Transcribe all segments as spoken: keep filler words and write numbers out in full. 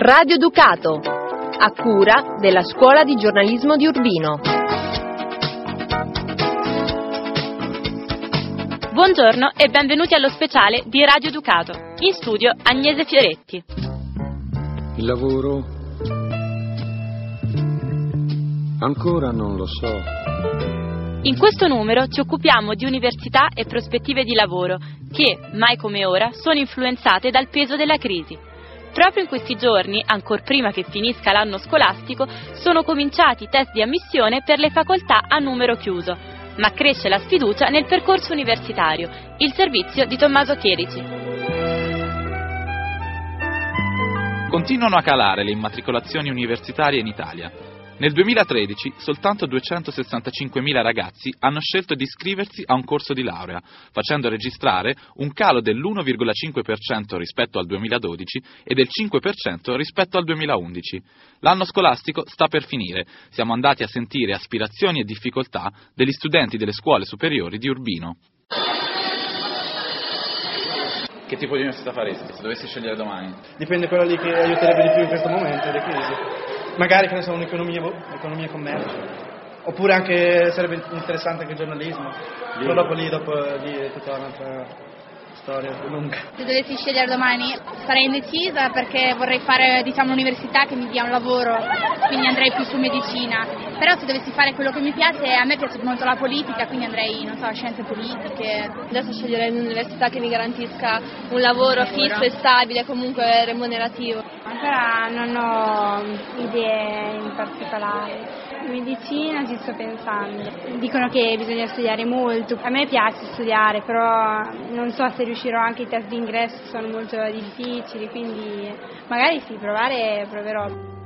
Radio Ducato, a cura della Scuola di Giornalismo di Urbino. Buongiorno e benvenuti allo speciale di Radio Ducato. In studio Agnese Fioretti. Il lavoro? Ancora non lo so. In questo numero ci occupiamo di università e prospettive di lavoro che, mai come ora, sono influenzate dal peso della crisi. Proprio in questi giorni, ancor prima che finisca l'anno scolastico, sono cominciati i test di ammissione per le facoltà a numero chiuso, ma cresce la sfiducia nel percorso universitario. Il servizio di Tommaso Chierici. Continuano a calare le immatricolazioni universitarie in Italia. Nel duemilatredici soltanto duecentosessantacinquemila ragazzi hanno scelto di iscriversi a un corso di laurea, facendo registrare un calo dell'uno virgola cinque per cento rispetto al duemiladodici e del cinque per cento rispetto al duemilaundici. L'anno scolastico sta per finire. Siamo andati a sentire aspirazioni e difficoltà degli studenti delle scuole superiori di Urbino. Che tipo di università faresti se dovessi scegliere domani? Dipende quello lì che aiuterebbe di più in questo momento di crisi. Magari che ne so, un'economia, economia e commercio, oppure anche sarebbe interessante anche il giornalismo, lì. Però dopo lì, dopo lì è tutta un'altra storia più lunga. Se dovessi scegliere domani sarei indecisa perché vorrei fare, diciamo, un'università che mi dia un lavoro, quindi andrei più su medicina. Però se dovessi fare quello che mi piace, a me piace molto la politica, quindi andrei, non so, scienze politiche. Adesso sceglierei un'università che mi garantisca un lavoro fisso e stabile, comunque remunerativo. Ancora non ho idee in particolare. Medicina ci sto pensando. Dicono che bisogna studiare molto. A me piace studiare, però non so se riuscirò, anche i test di ingresso sono molto difficili, quindi magari sì, provare proverò.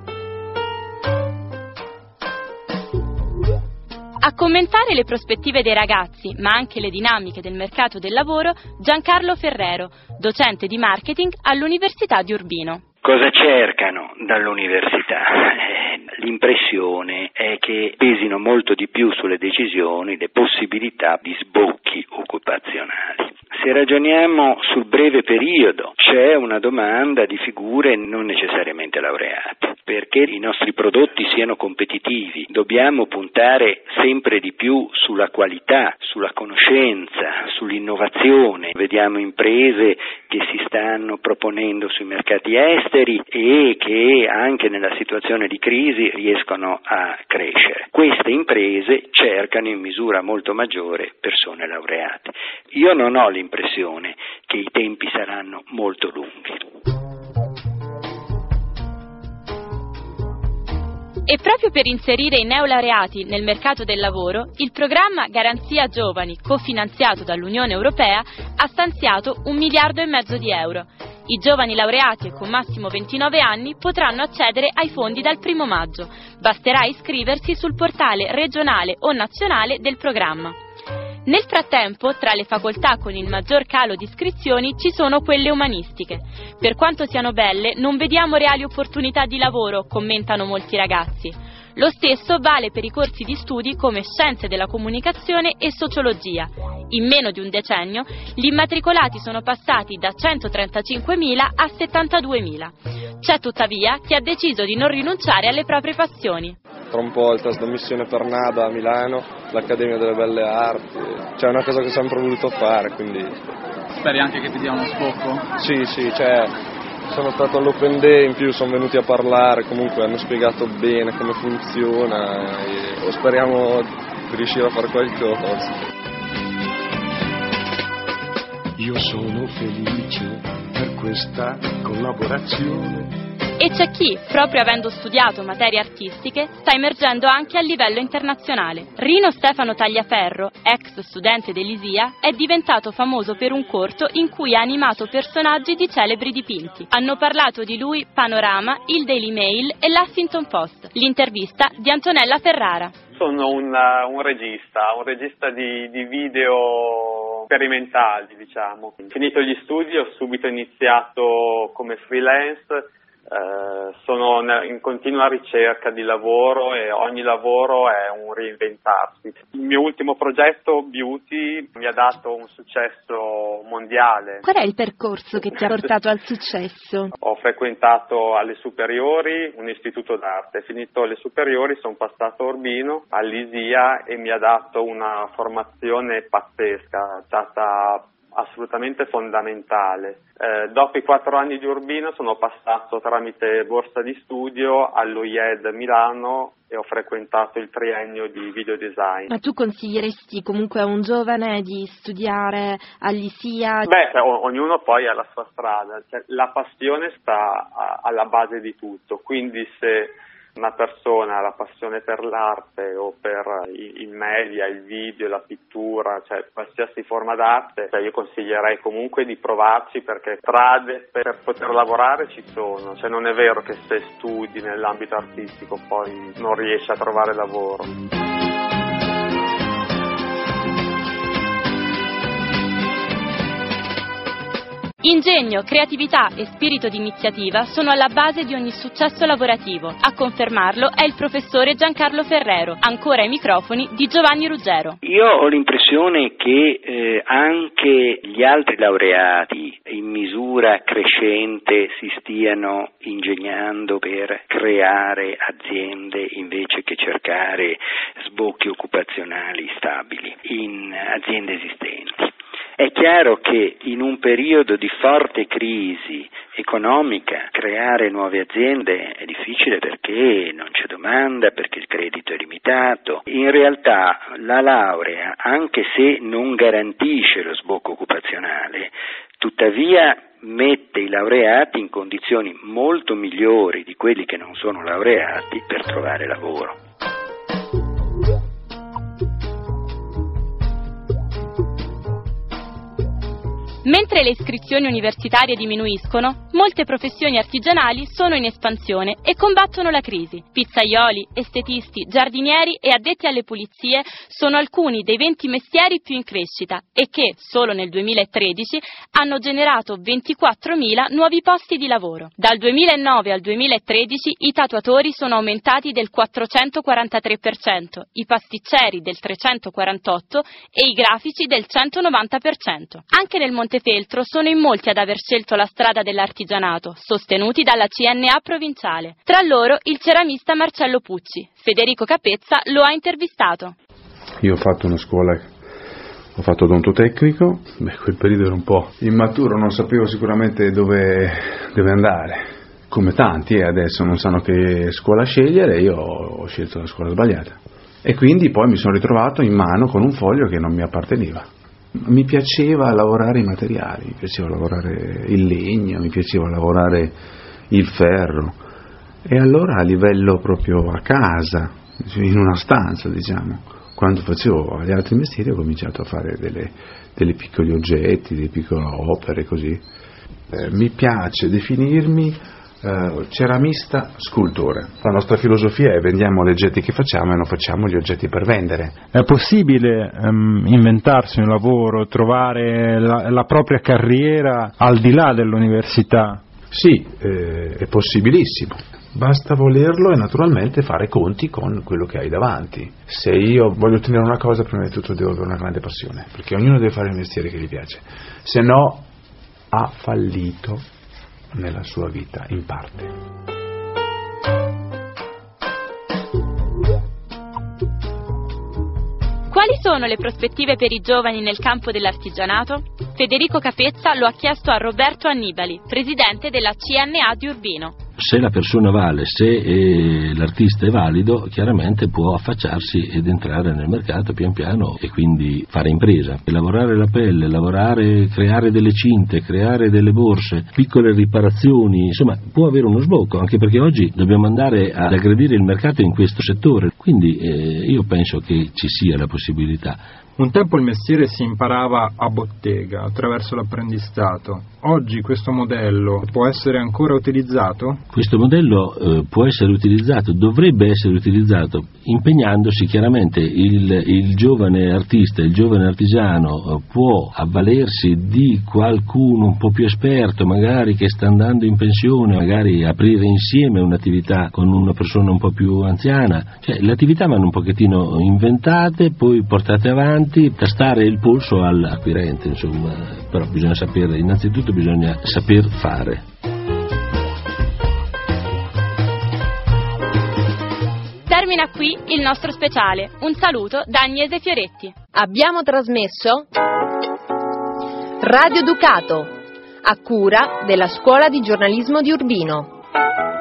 A commentare le prospettive dei ragazzi, ma anche le dinamiche del mercato del lavoro, Giancarlo Ferrero, docente di marketing all'Università di Urbino. Cosa cercano dall'università? Eh, l'impressione è che pesino molto di più sulle decisioni le possibilità di sbocchi occupazionali. Se ragioniamo sul breve periodo, c'è una domanda di figure non necessariamente laureate. Perché i nostri prodotti siano competitivi, dobbiamo puntare sempre di più sulla qualità, sulla conoscenza, sull'innovazione. Vediamo imprese che si stanno proponendo sui mercati esteri e che anche nella situazione di crisi riescono a crescere. Queste imprese cercano in misura molto maggiore persone laureate. Io non ho l'impressione che i tempi saranno molto lunghi. E proprio per inserire i neolaureati nel mercato del lavoro, il programma Garanzia Giovani, cofinanziato dall'Unione Europea, ha stanziato un miliardo e mezzo di euro. I giovani laureati con massimo ventinove anni potranno accedere ai fondi dal primo maggio. Basterà iscriversi sul portale regionale o nazionale del programma. Nel frattempo, tra le facoltà con il maggior calo di iscrizioni ci sono quelle umanistiche. Per quanto siano belle, non vediamo reali opportunità di lavoro, commentano molti ragazzi. Lo stesso vale per i corsi di studi come Scienze della Comunicazione e Sociologia. In meno di un decennio, gli immatricolati sono passati da centotrentacinquemila a settantaduemila. C'è tuttavia chi ha deciso di non rinunciare alle proprie passioni. Tra un po' il test d'ammissione per NADA a Milano, l'Accademia delle Belle Arti, cioè è una cosa che ho sempre voluto fare, quindi... Speri anche che ti dia uno sbocco? Sì, sì, cioè sono stato all'Open Day, in più sono venuti a parlare, comunque hanno spiegato bene come funziona e speriamo di riuscire a fare qualcosa. Io sono felice per questa collaborazione. E c'è chi, proprio avendo studiato materie artistiche, sta emergendo anche a livello internazionale. Rino Stefano Tagliaferro, ex studente dell'Isia, è diventato famoso per un corto in cui ha animato personaggi di celebri dipinti. Hanno parlato di lui Panorama, il Daily Mail e l'Huffington Post. L'intervista di Antonella Ferrara. Sono un, un regista, un regista di, di video sperimentali, diciamo. Finito gli studi ho subito iniziato come freelance Eh, sono in continua ricerca di lavoro e ogni lavoro è un reinventarsi. Il mio ultimo progetto, Beauty, mi ha dato un successo mondiale. Qual è il percorso che ti ha portato al successo? Ho frequentato alle superiori un istituto d'arte. Finito le superiori sono passato a Urbino, all'Isia, e mi ha dato una formazione pazzesca, è stata assolutamente fondamentale. Eh, dopo i quattro anni di Urbino sono passato tramite borsa di studio all'O I E D Milano e ho frequentato il triennio di videodesign. Ma tu consiglieresti comunque a un giovane di studiare all'Isia? Beh, cioè, o- ognuno poi ha la sua strada, cioè, la passione sta a- alla base di tutto, quindi se una persona ha la passione per l'arte o per il media, il video, la pittura, cioè qualsiasi forma d'arte, cioè io consiglierei comunque di provarci, perché strade per poter lavorare ci sono, cioè non è vero che se studi nell'ambito artistico poi non riesci a trovare lavoro. Ingegno, creatività e spirito di iniziativa sono alla base di ogni successo lavorativo. A confermarlo è il professore Giancarlo Ferrero, ancora ai microfoni di Giovanni Ruggero. Io ho l'impressione che eh, anche gli altri laureati in misura crescente si stiano ingegnando per creare aziende invece che cercare sbocchi occupazionali stabili in aziende esistenti. È chiaro che in un periodo di forte crisi economica creare nuove aziende è difficile, perché non c'è domanda, perché il credito è limitato. In realtà la laurea, anche se non garantisce lo sbocco occupazionale, tuttavia mette i laureati in condizioni molto migliori di quelli che non sono laureati per trovare lavoro. Mentre le iscrizioni universitarie diminuiscono, molte professioni artigianali sono in espansione e combattono la crisi. Pizzaioli, estetisti, giardinieri e addetti alle pulizie sono alcuni dei venti mestieri più in crescita e che, solo nel duemilatredici, hanno generato ventiquattromila nuovi posti di lavoro. Dal duemilanove al duemilatredici i tatuatori sono aumentati del quattrocentoquarantatré per cento, i pasticceri del trecentoquarantotto per cento e i grafici del centonovanta per cento. Anche nel Montefeltro sono in molti ad aver scelto la strada dell'artigianato, sostenuti dalla C N A provinciale. Tra loro il ceramista Marcello Pucci. Federico Capezza lo ha intervistato. Io ho fatto una scuola, ho fatto odontotecnico, beh, quel periodo era un po' immaturo, non sapevo sicuramente dove, dove andare. Come tanti eh, adesso non sanno che scuola scegliere, io ho scelto la scuola sbagliata. E quindi poi mi sono ritrovato in mano con un foglio che non mi apparteneva. Mi piaceva lavorare i materiali, mi piaceva lavorare il legno, mi piaceva lavorare il ferro, e allora a livello proprio a casa, in una stanza diciamo, quando facevo gli altri mestieri ho cominciato a fare delle, delle piccoli oggetti, delle piccole opere così. Eh, mi piace definirmi Uh, ceramista, scultore. La nostra filosofia è: vendiamo gli oggetti che facciamo e non facciamo gli oggetti per vendere. È possibile um, inventarsi un lavoro, trovare la, la propria carriera al di là dell'università? Sì, eh, è possibilissimo. Basta volerlo e naturalmente fare conti con quello che hai davanti. Se io voglio ottenere una cosa, prima di tutto devo avere una grande passione, perché ognuno deve fare il mestiere che gli piace, se no ha fallito nella sua vita, in parte. Quali sono le prospettive per i giovani nel campo dell'artigianato? Federico Capezza lo ha chiesto a Roberto Annibali, presidente della C N A di Urbino. Se la persona vale, se eh, l'artista è valido, chiaramente può affacciarsi ed entrare nel mercato pian piano e quindi fare impresa. E lavorare la pelle, lavorare, creare delle cinte, creare delle borse, piccole riparazioni, insomma può avere uno sbocco, anche perché oggi dobbiamo andare ad aggredire il mercato in questo settore. Quindi eh, io penso che ci sia la possibilità. Un tempo il mestiere si imparava a bottega, attraverso l'apprendistato. Oggi questo modello può essere ancora utilizzato? Questo modello eh, può essere utilizzato, dovrebbe essere utilizzato, impegnandosi chiaramente il, il giovane artista, il giovane artigiano eh, può avvalersi di qualcuno un po' più esperto, magari che sta andando in pensione, magari aprire insieme un'attività con una persona un po' più anziana. Cioè, le attività vanno un pochettino inventate, poi portate avanti, tastare il polso all'acquirente, insomma, però bisogna sapere, innanzitutto bisogna saper fare. Termina qui il nostro speciale. Un saluto da Agnese Fioretti. Abbiamo trasmesso Radio Ducato, a cura della Scuola di Giornalismo di Urbino.